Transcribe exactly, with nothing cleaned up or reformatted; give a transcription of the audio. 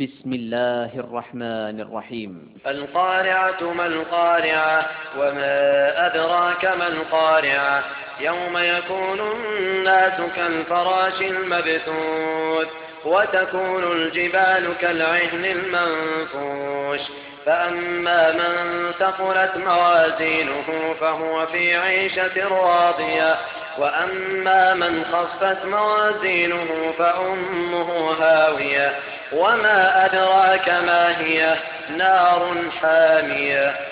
بسم الله الرحمن الرحيم. القارعة ما القارعة وما أدراك ما القارعة يوم يكون الناس كالفراش المبثوث وتكون الجبال كالعهن المنفوش فأما من ثقلت موازينه فهو في عيشة راضية وأما من خفت موازينه فأمه هاوية وما أدراك ما هي نار حامية.